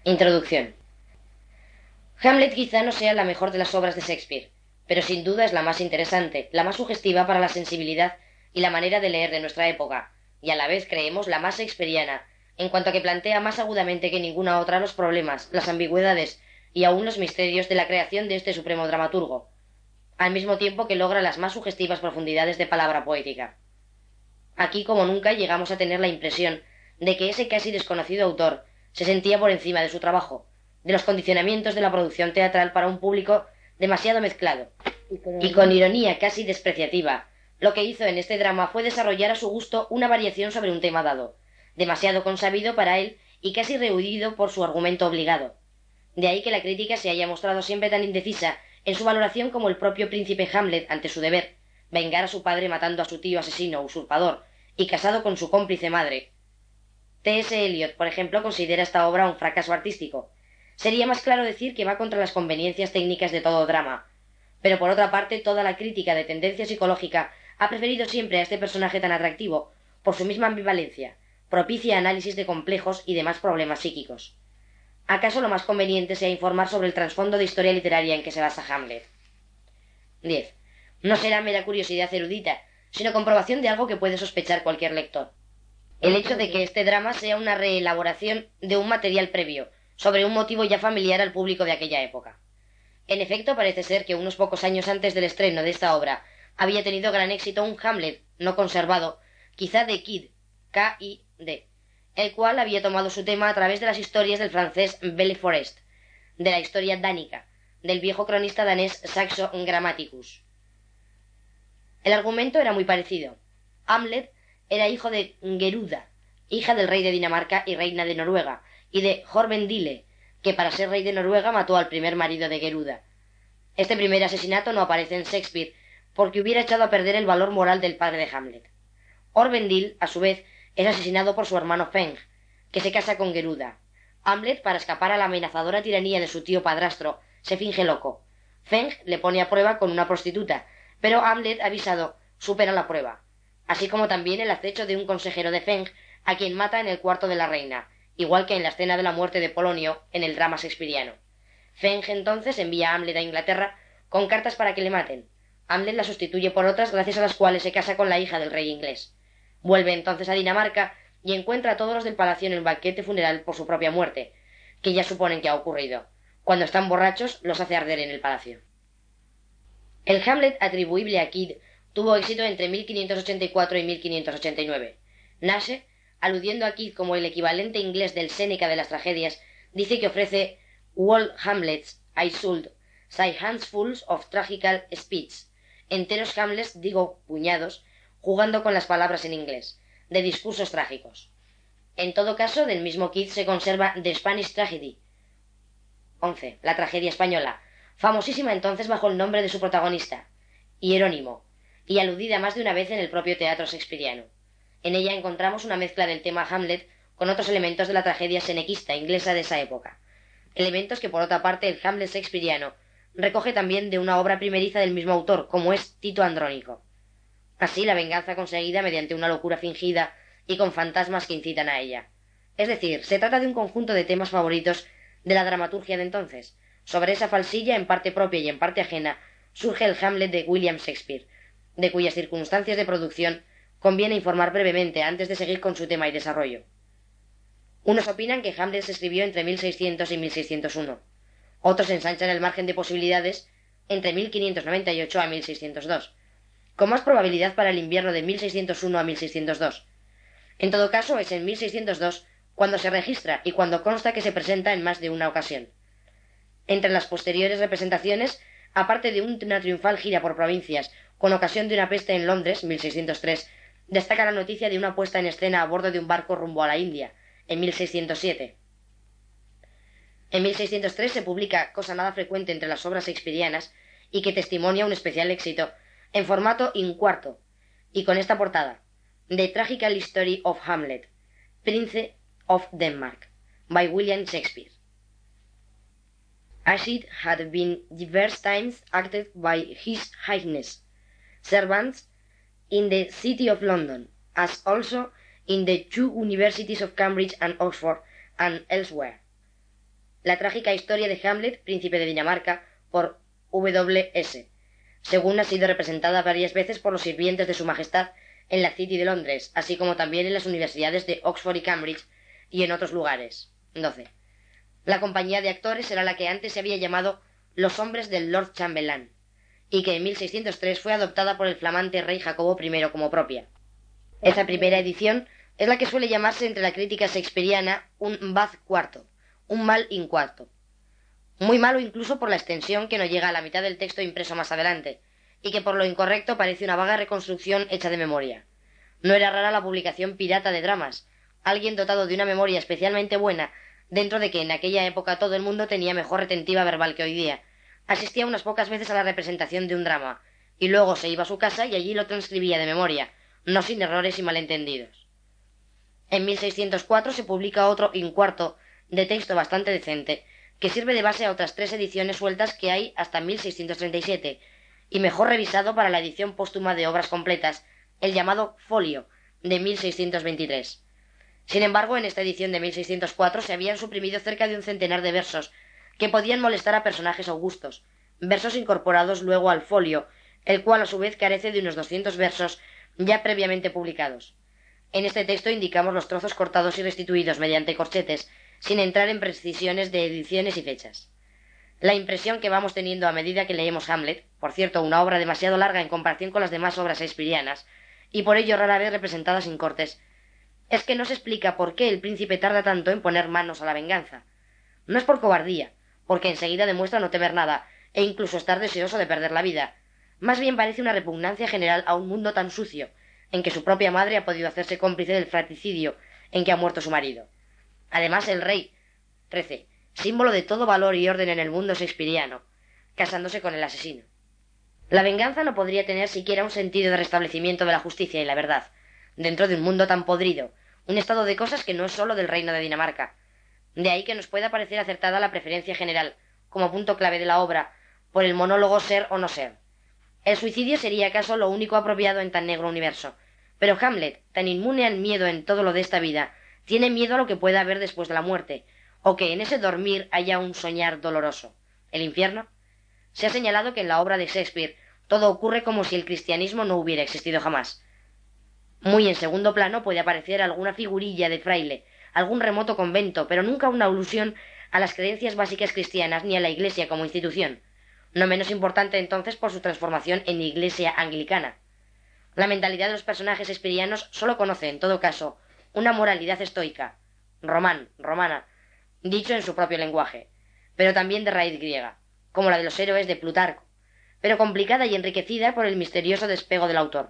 Introducción. Hamlet quizá no sea la mejor de las obras de Shakespeare, pero sin duda es la más interesante, la más sugestiva para la sensibilidad y la manera de leer de nuestra época, y a la vez creemos la más shakespeariana, en cuanto a que plantea más agudamente que ninguna otra los problemas, las ambigüedades y aun los misterios de la creación de este supremo dramaturgo, al mismo tiempo que logra las más sugestivas profundidades de palabra poética. Aquí, como nunca, llegamos a tener la impresión de que ese casi desconocido autor se sentía por encima de su trabajo, de los condicionamientos de la producción teatral para un público demasiado mezclado, y con ironía casi despreciativa, lo que hizo en este drama fue desarrollar a su gusto una variación sobre un tema dado, demasiado consabido para él y casi rehuido por su argumento obligado. De ahí que la crítica se haya mostrado siempre tan indecisa en su valoración como el propio príncipe Hamlet ante su deber, vengar a su padre matando a su tío asesino usurpador y casado con su cómplice madre. T. S. Eliot, por ejemplo, considera esta obra un fracaso artístico. Sería más claro decir que va contra las conveniencias técnicas de todo drama. Pero por otra parte, toda la crítica de tendencia psicológica ha preferido siempre a este personaje tan atractivo, por su misma ambivalencia, propicia análisis de complejos y demás problemas psíquicos. ¿Acaso lo más conveniente sea informar sobre el trasfondo de historia literaria en que se basa Hamlet? 10. No será mera curiosidad erudita, sino comprobación de algo que puede sospechar cualquier lector. El hecho de que este drama sea una reelaboración de un material previo, sobre un motivo ya familiar al público de aquella época. En efecto, parece ser que unos pocos años antes del estreno de esta obra había tenido gran éxito un Hamlet no conservado, quizá de Kyd, K-I-D, el cual había tomado su tema a través de las historias del francés Belleforest, de la historia dánica, del viejo cronista danés Saxo Grammaticus. El argumento era muy parecido. Hamlet era hijo de Geruda, hija del rey de Dinamarca y reina de Noruega, y de Horvendile, que para ser rey de Noruega mató al primer marido de Geruda. Este primer asesinato no aparece en Shakespeare, porque hubiera echado a perder el valor moral del padre de Hamlet. Horvendil, a su vez, es asesinado por su hermano Feng, que se casa con Geruda. Hamlet, para escapar a la amenazadora tiranía de su tío padrastro, se finge loco. Feng le pone a prueba con una prostituta, pero Hamlet, avisado, supera la prueba, así como también el acecho de un consejero de Feng, a quien mata en el cuarto de la reina, igual que en la escena de la muerte de Polonio en el drama shakespeariano. Feng entonces envía a Hamlet a Inglaterra con cartas para que le maten. Hamlet la sustituye por otras gracias a las cuales se casa con la hija del rey inglés. Vuelve entonces a Dinamarca y encuentra a todos los del palacio en el banquete funeral por su propia muerte, que ya suponen que ha ocurrido. Cuando están borrachos, los hace arder en el palacio. El Hamlet atribuible a Kyd tuvo éxito entre 1584 y 1589. Nashe, aludiendo a Kyd como el equivalente inglés del Séneca de las tragedias, dice que ofrece whole Hamlets I sold, say handfuls of tragical speech, enteros Hamlets, digo puñados, jugando con las palabras en inglés, de discursos trágicos. En todo caso, del mismo Kyd se conserva The Spanish Tragedy. 11. La tragedia española, famosísima entonces bajo el nombre de su protagonista, Hierónimo, y aludida más de una vez en el propio teatro shakespeariano. En ella encontramos una mezcla del tema Hamlet con otros elementos de la tragedia senequista inglesa de esa época, elementos que por otra parte el Hamlet shakespeariano recoge también de una obra primeriza del mismo autor, como es Tito Andrónico. Así, la venganza conseguida mediante una locura fingida y con fantasmas que incitan a ella. Es decir, se trata de un conjunto de temas favoritos de la dramaturgia de entonces. Sobre esa falsilla, en parte propia y en parte ajena, surge el Hamlet de William Shakespeare, de cuyas circunstancias de producción conviene informar brevemente antes de seguir con su tema y desarrollo. Unos opinan que Hamlet se escribió entre 1600 y 1601. Otros ensanchan el margen de posibilidades entre 1598 a 1602, con más probabilidad para el invierno de 1601 a 1602. En todo caso, es en 1602 cuando se registra y cuando consta que se presenta en más de una ocasión. Entre las posteriores representaciones, aparte de una triunfal gira por provincias con ocasión de una peste en Londres, 1603, destaca la noticia de una puesta en escena a bordo de un barco rumbo a la India, en 1607. En 1603 se publica, cosa nada frecuente entre las obras shakespearianas, y que testimonia un especial éxito, en formato incuarto, y con esta portada: The Tragical History of Hamlet, Prince of Denmark, by William Shakespeare. As it had been divers times acted by His Highness servants in the city of London, as also in the two universities of Cambridge and Oxford, and elsewhere. La trágica historia de Hamlet, príncipe de Dinamarca, por W.S., según ha sido representada varias veces por los sirvientes de su majestad en la City de Londres, así como también en las universidades de Oxford y Cambridge y en otros lugares. 12. La compañía de actores era la que antes se había llamado Los hombres del Lord Chamberlain, y que en 1603 fue adoptada por el flamante rey Jacobo I como propia. Esta primera edición es la que suele llamarse entre la crítica shakespeariana un bad quarto, un mal incuarto. Muy malo incluso por la extensión que no llega a la mitad del texto impreso más adelante, y que por lo incorrecto parece una vaga reconstrucción hecha de memoria. No era rara la publicación pirata de dramas, alguien dotado de una memoria especialmente buena, dentro de que en aquella época todo el mundo tenía mejor retentiva verbal que hoy día. Asistía unas pocas veces a la representación de un drama, y luego se iba a su casa y allí lo transcribía de memoria, no sin errores y malentendidos. En 1604 se publica otro incuarto de texto bastante decente, que sirve de base a otras 3 ediciones sueltas que hay hasta 1637, y mejor revisado para la edición póstuma de obras completas, el llamado Folio, de 1623. Sin embargo, en esta edición de 1604 se habían suprimido cerca de un centenar de versos, que podían molestar a personajes augustos, versos incorporados luego al Folio, el cual a su vez carece de unos 200 versos ya previamente publicados. En este texto indicamos los trozos cortados y restituidos mediante corchetes, sin entrar en precisiones de ediciones y fechas. La impresión que vamos teniendo a medida que leemos Hamlet, por cierto, una obra demasiado larga en comparación con las demás obras shakespearianas, y por ello rara vez representada sin cortes, es que no se explica por qué el príncipe tarda tanto en poner manos a la venganza. No es por cobardía, porque enseguida demuestra no temer nada, e incluso estar deseoso de perder la vida. Más bien parece una repugnancia general a un mundo tan sucio, en que su propia madre ha podido hacerse cómplice del fratricidio en que ha muerto su marido. Además, el rey, 13, símbolo de todo valor y orden en el mundo shakespeariano, casándose con el asesino. La venganza no podría tener siquiera un sentido de restablecimiento de la justicia y la verdad, dentro de un mundo tan podrido, un estado de cosas que no es sólo del reino de Dinamarca. De ahí que nos pueda parecer acertada la preferencia general, como punto clave de la obra, por el monólogo ser o no ser. El suicidio sería acaso lo único apropiado en tan negro universo, pero Hamlet, tan inmune al miedo en todo lo de esta vida, tiene miedo a lo que pueda haber después de la muerte, o que en ese dormir haya un soñar doloroso. ¿El infierno? Se ha señalado que en la obra de Shakespeare todo ocurre como si el cristianismo no hubiera existido jamás. Muy en segundo plano puede aparecer alguna figurilla de fraile, algún remoto convento, pero nunca una alusión a las creencias básicas cristianas ni a la Iglesia como institución, no menos importante entonces por su transformación en Iglesia anglicana. La mentalidad de los personajes shakespearianos sólo conoce, en todo caso, una moralidad estoica, romana, dicho en su propio lenguaje, pero también de raíz griega, como la de los héroes de Plutarco, pero complicada y enriquecida por el misterioso despego del autor.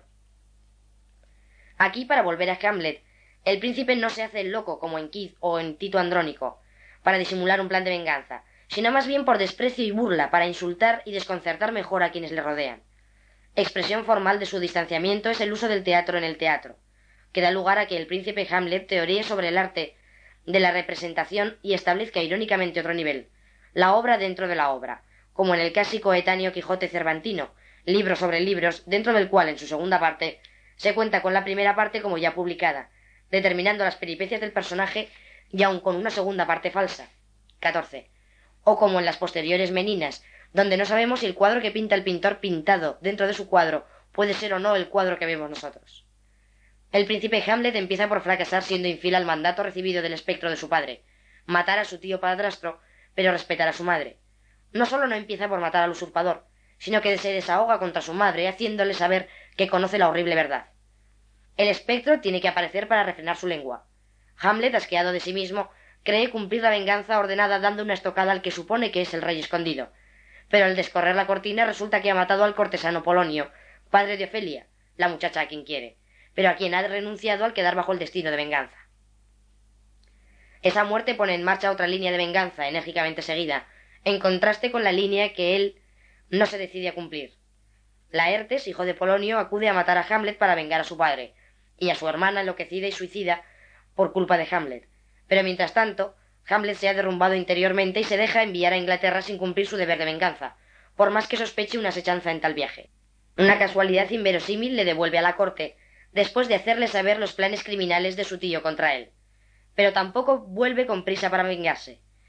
Aquí, para volver a Hamlet, el príncipe no se hace el loco como en Keith o en Tito Andrónico, para disimular un plan de venganza, sino más bien por desprecio y burla, para insultar y desconcertar mejor a quienes le rodean. Expresión formal de su distanciamiento es el uso del teatro en el teatro, que da lugar a que el príncipe Hamlet teoríe sobre el arte de la representación y establezca irónicamente otro nivel, la obra dentro de la obra, como en el casi coetáneo Quijote cervantino, libro sobre libros, dentro del cual en su segunda parte se cuenta con la primera parte como ya publicada, determinando las peripecias del personaje y aun con una segunda parte falsa. 14. O como en las posteriores Meninas, donde no sabemos si el cuadro que pinta el pintor pintado dentro de su cuadro puede ser o no el cuadro que vemos nosotros. El príncipe Hamlet empieza por fracasar siendo infiel al mandato recibido del espectro de su padre, matar a su tío padrastro, pero respetar a su madre. No solo no empieza por matar al usurpador, sino que se desahoga contra su madre, haciéndole saber que conoce la horrible verdad. El espectro tiene que aparecer para refrenar su lengua. Hamlet, asqueado de sí mismo, cree cumplir la venganza ordenada dando una estocada al que supone que es el rey escondido, pero al descorrer la cortina resulta que ha matado al cortesano Polonio, padre de Ofelia, la muchacha a quien quiere, pero a quien ha renunciado al quedar bajo el destino de venganza. Esa muerte pone en marcha otra línea de venganza enérgicamente seguida, en contraste con la línea que él no se decide a cumplir. Laertes, hijo de Polonio, acude a matar a Hamlet para vengar a su padre, y a su hermana enloquecida y suicida por culpa de Hamlet. Pero mientras tanto, Hamlet se ha derrumbado interiormente y se deja enviar a Inglaterra sin cumplir su deber de venganza, por más que sospeche una asechanza en tal viaje. Una casualidad inverosímil le devuelve a la corte, después de hacerle saber los planes criminales de su tío contra él. Pero tampoco vuelve con prisa para vengarse.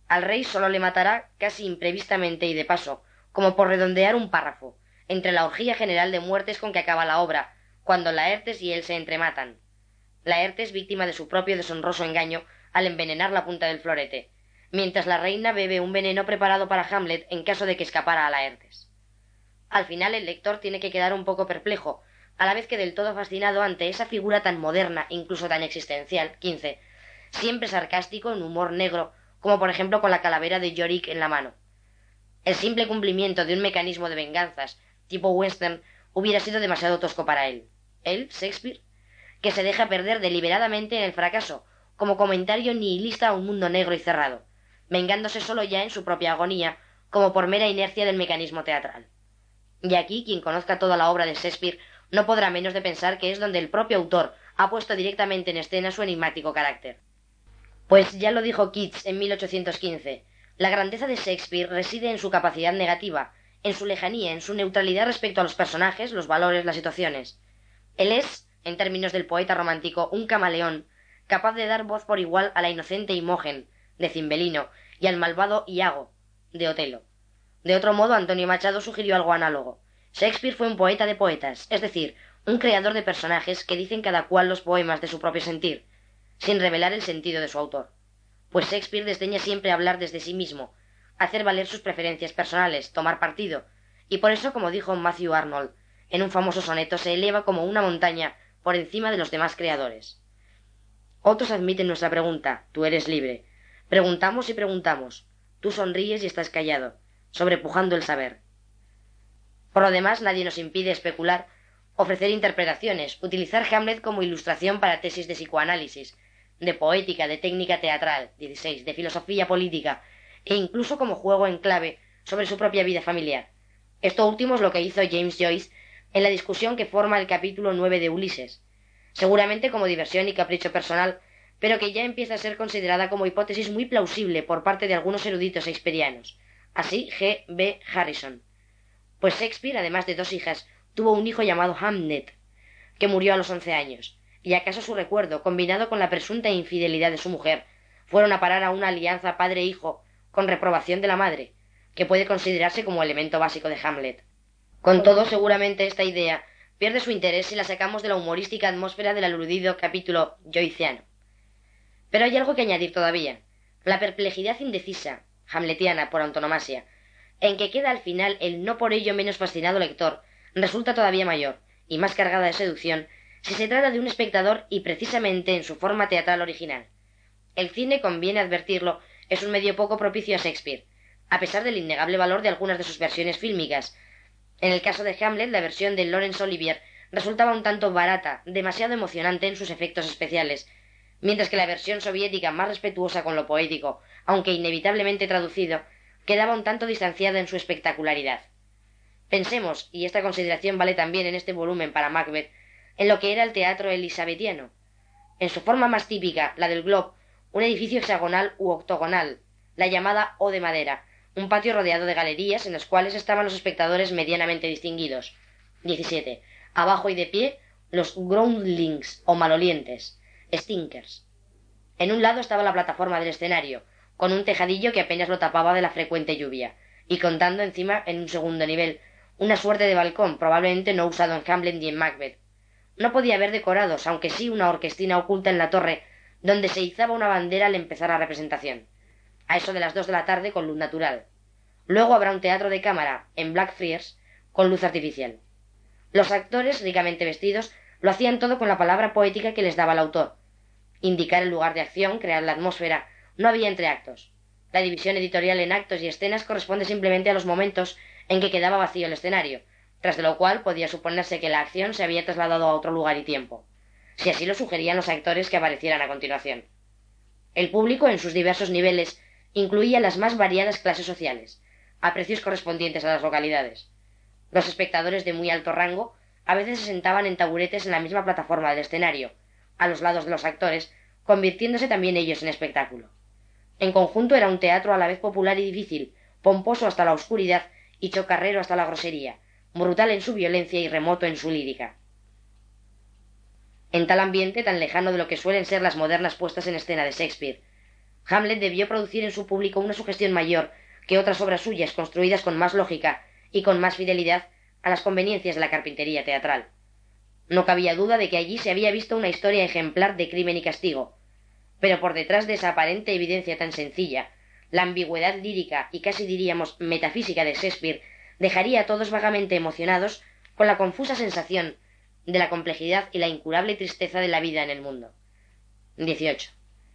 Al rey solo le matará casi imprevistamente y de paso, como por redondear un párrafo, entre la orgía general de muertes con que acaba la obra, cuando Laertes y él se entrematan. Laertes víctima de su propio deshonroso engaño al envenenar la punta del florete, mientras la reina bebe un veneno preparado para Hamlet en caso de que escapara a Laertes. Al final el lector tiene que quedar un poco perplejo, a la vez que del todo fascinado ante esa figura tan moderna, incluso tan existencial, siempre sarcástico en humor negro, como por ejemplo con la calavera de Yorick en la mano. El simple cumplimiento de un mecanismo de venganzas, tipo western, hubiera sido demasiado tosco para él. Él, Shakespeare, que se deja perder deliberadamente en el fracaso, como comentario nihilista a un mundo negro y cerrado, vengándose solo ya en su propia agonía, como por mera inercia del mecanismo teatral. Y aquí quien conozca toda la obra de Shakespeare no podrá menos de pensar que es donde el propio autor ha puesto directamente en escena su enigmático carácter. Pues ya lo dijo Keats en 1815, la grandeza de Shakespeare reside en su capacidad negativa, en su lejanía, en su neutralidad respecto a los personajes, los valores, las situaciones. Él es, en términos del poeta romántico, un camaleón, capaz de dar voz por igual a la inocente Imogen, de Cimbelino, y al malvado Iago, de Otelo. De otro modo, Antonio Machado sugirió algo análogo. Shakespeare fue un poeta de poetas, es decir, un creador de personajes que dicen cada cual los poemas de su propio sentir, sin revelar el sentido de su autor. Pues Shakespeare desdeña siempre hablar desde sí mismo, hacer valer sus preferencias personales, tomar partido, y por eso, como dijo Matthew Arnold, en un famoso soneto se eleva como una montaña por encima de los demás creadores. Otros admiten nuestra pregunta, tú eres libre. Preguntamos y preguntamos. Tú sonríes y estás callado, sobrepujando el saber. Por lo demás, nadie nos impide especular, ofrecer interpretaciones, utilizar Hamlet como ilustración para tesis de psicoanálisis, de poética, de técnica teatral, 16, de filosofía política, e incluso como juego en clave sobre su propia vida familiar. Esto último es lo que hizo James Joyce en la discusión que forma el capítulo 9 de Ulises, seguramente como diversión y capricho personal, pero que ya empieza a ser considerada como hipótesis muy plausible por parte de algunos eruditos shakespearianos, así G. B. Harrison. Pues Shakespeare, además de 2 hijas, tuvo un hijo llamado Hamnet, que murió a los 11 años, y acaso su recuerdo, combinado con la presunta infidelidad de su mujer, fueron a parar a una alianza padre-hijo con reprobación de la madre, que puede considerarse como elemento básico de Hamlet. Con todo, seguramente esta idea pierde su interés si la sacamos de la humorística atmósfera del aludido capítulo joyciano. Pero hay algo que añadir todavía, la perplejidad indecisa, hamletiana por antonomasia, en que queda al final el no por ello menos fascinado lector, resulta todavía mayor, y más cargada de seducción, si se trata de un espectador y precisamente en su forma teatral original. El cine, conviene advertirlo, es un medio poco propicio a Shakespeare, a pesar del innegable valor de algunas de sus versiones fílmicas. En el caso de Hamlet, la versión de Laurence Olivier resultaba un tanto barata, demasiado emocionante en sus efectos especiales, mientras que la versión soviética, más respetuosa con lo poético, aunque inevitablemente traducido, quedaba un tanto distanciada en su espectacularidad. Pensemos, y esta consideración vale también en este volumen para Macbeth, en lo que era el teatro elisabetiano. En su forma más típica, la del Globe, un edificio hexagonal u octogonal, la llamada O de madera, un patio rodeado de galerías en los cuales estaban los espectadores medianamente distinguidos. 17. Abajo y de pie, los groundlings o malolientes, stinkers. En un lado estaba la plataforma del escenario, con un tejadillo que apenas lo tapaba de la frecuente lluvia, y contando encima, en un segundo nivel, una suerte de balcón, probablemente no usado en Hamlet ni en Macbeth. No podía haber decorados, aunque sí una orquestina oculta en la torre, donde se izaba una bandera al empezar la representación, a eso de las 2 de la tarde con luz natural. Luego habrá un teatro de cámara, en Blackfriars, con luz artificial. Los actores, ricamente vestidos, lo hacían todo con la palabra poética que les daba el autor. Indicar el lugar de acción, crear la atmósfera, no había entreactos. La división editorial en actos y escenas corresponde simplemente a los momentos en que quedaba vacío el escenario, tras de lo cual podía suponerse que la acción se había trasladado a otro lugar y tiempo, si así lo sugerían los actores que aparecieran a continuación. El público, en sus diversos niveles, incluía las más variadas clases sociales, a precios correspondientes a las localidades. Los espectadores de muy alto rango a veces se sentaban en taburetes en la misma plataforma del escenario, a los lados de los actores, convirtiéndose también ellos en espectáculo. En conjunto era un teatro a la vez popular y difícil, pomposo hasta la oscuridad y chocarrero hasta la grosería, brutal en su violencia y remoto en su lírica. En tal ambiente, tan lejano de lo que suelen ser las modernas puestas en escena de Shakespeare, Hamlet debió producir en su público una sugestión mayor que otras obras suyas construidas con más lógica y con más fidelidad a las conveniencias de la carpintería teatral. No cabía duda de que allí se había visto una historia ejemplar de crimen y castigo, pero por detrás de esa aparente evidencia tan sencilla, la ambigüedad lírica y casi diríamos metafísica de Shakespeare dejaría a todos vagamente emocionados con la confusa sensación de la complejidad y la incurable tristeza de la vida en el mundo. 18.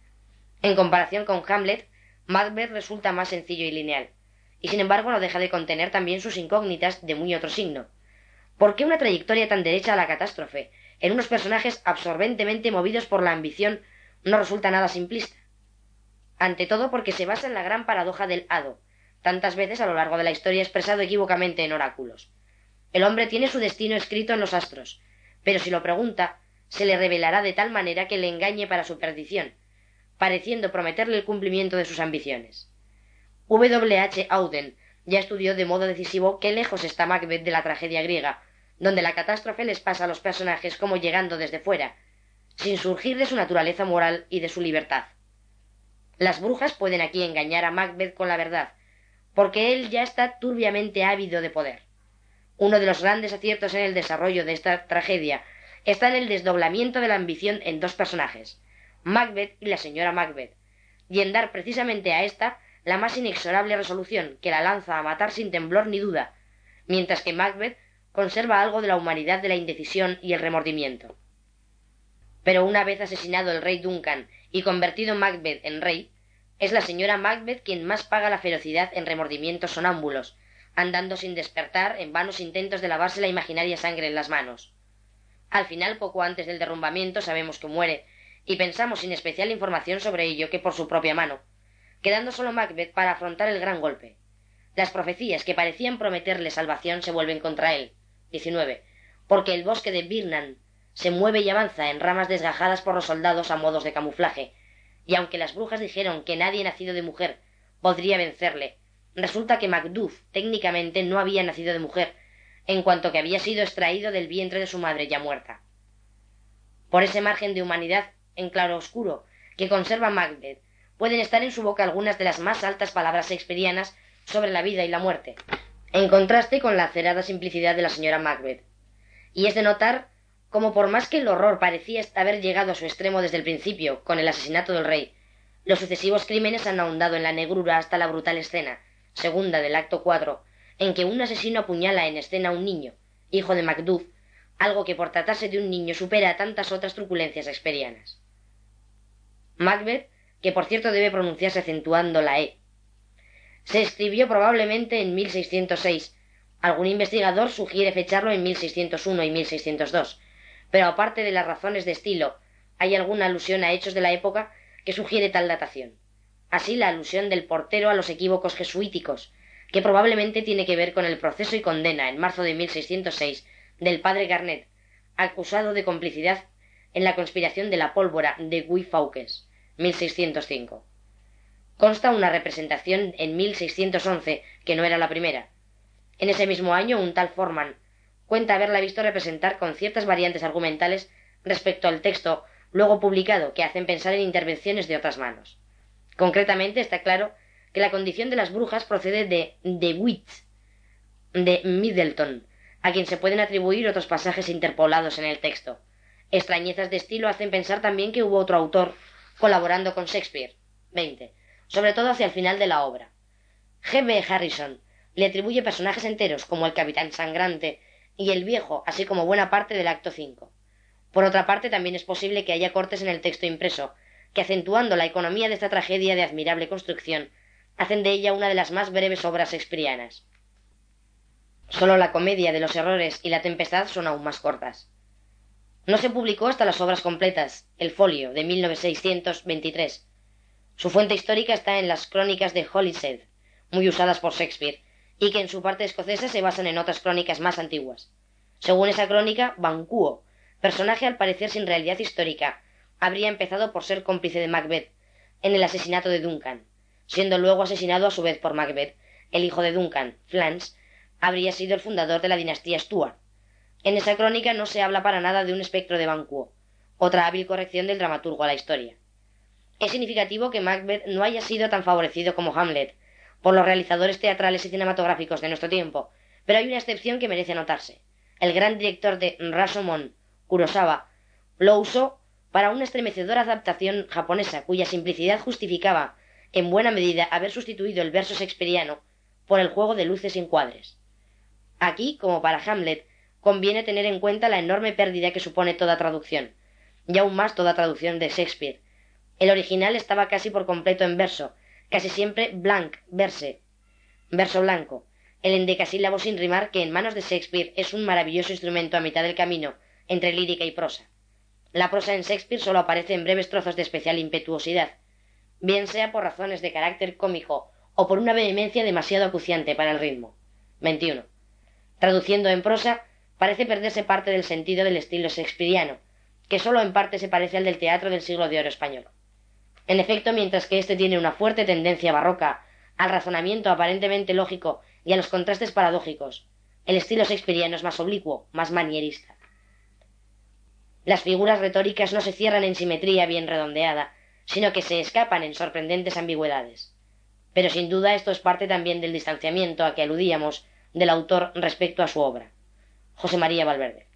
En comparación con Hamlet, Macbeth resulta más sencillo y lineal, y sin embargo no deja de contener también sus incógnitas de muy otro signo. ¿Por qué una trayectoria tan derecha a la catástrofe, en unos personajes absorbentemente movidos por la ambición, no resulta nada simplista? Ante todo porque se basa en la gran paradoja del hado, tantas veces a lo largo de la historia expresado equívocamente en oráculos. El hombre tiene su destino escrito en los astros, pero si lo pregunta, se le revelará de tal manera que le engañe para su perdición, pareciendo prometerle el cumplimiento de sus ambiciones. W. H. Auden ya estudió de modo decisivo qué lejos está Macbeth de la tragedia griega, donde la catástrofe les pasa a los personajes como llegando desde fuera, sin surgir de su naturaleza moral y de su libertad. Las brujas pueden aquí engañar a Macbeth con la verdad, porque él ya está turbiamente ávido de poder. Uno de los grandes aciertos en el desarrollo de esta tragedia está en el desdoblamiento de la ambición en dos personajes, Macbeth y la señora Macbeth, y en dar precisamente a ésta la más inexorable resolución que la lanza a matar sin temblor ni duda, mientras que Macbeth conserva algo de la humanidad de la indecisión y el remordimiento. Pero una vez asesinado el rey Duncan y convertido Macbeth en rey, es la señora Macbeth quien más paga la ferocidad en remordimientos sonámbulos, andando sin despertar en vanos intentos de lavarse la imaginaria sangre en las manos. Al final, poco antes del derrumbamiento, sabemos que muere, y pensamos sin especial información sobre ello que por su propia mano, quedando solo Macbeth para afrontar el gran golpe. Las profecías que parecían prometerle salvación se vuelven contra él. 19. Porque el bosque de Birnam se mueve y avanza en ramas desgajadas por los soldados a modos de camuflaje, y aunque las brujas dijeron que nadie nacido de mujer podría vencerle, resulta que Macduff técnicamente no había nacido de mujer, en cuanto que había sido extraído del vientre de su madre ya muerta. Por ese margen de humanidad en claroscuro que conserva Macbeth, pueden estar en su boca algunas de las más altas palabras shakespearianas sobre la vida y la muerte, en contraste con la acerada simplicidad de la señora Macbeth. Y es de notar cómo por más que el horror parecía haber llegado a su extremo desde el principio, con el asesinato del rey, los sucesivos crímenes han ahondado en la negrura hasta la brutal escena, segunda del acto 4, en que un asesino apuñala en escena a un niño, hijo de Macduff, algo que por tratarse de un niño supera a tantas otras truculencias shakespearianas. Macbeth, que por cierto debe pronunciarse acentuando la E, se escribió probablemente en 1606. Algún investigador sugiere fecharlo en 1601 y 1602, pero aparte de las razones de estilo, hay alguna alusión a hechos de la época que sugiere tal datación. Así la alusión del portero a los equívocos jesuíticos, que probablemente tiene que ver con el proceso y condena en marzo de 1606 del padre Garnet, acusado de complicidad en la conspiración de la pólvora de Guy Fawkes, 1605. Consta una representación en 1611, que no era la primera. En ese mismo año un tal Forman cuenta haberla visto representar con ciertas variantes argumentales respecto al texto luego publicado que hacen pensar en intervenciones de otras manos. Concretamente está claro que la condición de las brujas procede de Wit, de Middleton, a quien se pueden atribuir otros pasajes interpolados en el texto. Extrañezas de estilo hacen pensar también que hubo otro autor colaborando con Shakespeare. 20. Sobre todo hacia el final de la obra. G. B. Harrison le atribuye personajes enteros como el capitán sangrante y el viejo, así como buena parte del acto 5. Por otra parte, también es posible que haya cortes en el texto impreso, que acentuando la economía de esta tragedia de admirable construcción, hacen de ella una de las más breves obras shakespearianas. Sólo la comedia de los errores y la tempestad son aún más cortas. No se publicó hasta las obras completas, el folio, de 1623. Su fuente histórica está en las crónicas de Holyshedh, muy usadas por Shakespeare, y que en su parte escocesa se basan en otras crónicas más antiguas. Según esa crónica, Banquo, personaje al parecer sin realidad histórica, habría empezado por ser cómplice de Macbeth en el asesinato de Duncan, siendo luego asesinado a su vez por Macbeth. El hijo de Duncan, Flans, habría sido el fundador de la dinastía Stuart. En esa crónica no se habla para nada de un espectro de Banquo, otra hábil corrección del dramaturgo a la historia. Es significativo que Macbeth no haya sido tan favorecido como Hamlet por los realizadores teatrales y cinematográficos de nuestro tiempo, pero hay una excepción que merece anotarse. El gran director de Rashomon, Kurosawa, lo usó para una estremecedora adaptación japonesa cuya simplicidad justificaba, en buena medida, haber sustituido el verso shakespeariano por el juego de luces y encuadres. Aquí, como para Hamlet, conviene tener en cuenta la enorme pérdida que supone toda traducción, y aún más toda traducción de Shakespeare. El original estaba casi por completo en verso, casi siempre verso blanco, el endecasílabo sin rimar que en manos de Shakespeare es un maravilloso instrumento a mitad del camino entre lírica y prosa. La prosa en Shakespeare solo aparece en breves trozos de especial impetuosidad, bien sea por razones de carácter cómico o por una vehemencia demasiado acuciante para el ritmo. 21. Traduciendo en prosa, parece perderse parte del sentido del estilo shakespeariano, que sólo en parte se parece al del teatro del siglo de oro español. En efecto, mientras que éste tiene una fuerte tendencia barroca, al razonamiento aparentemente lógico y a los contrastes paradójicos, el estilo shakespeariano es más oblicuo, más manierista. Las figuras retóricas no se cierran en simetría bien redondeada, sino que se escapan en sorprendentes ambigüedades. Pero sin duda esto es parte también del distanciamiento a que aludíamos del autor respecto a su obra. José María Valverde.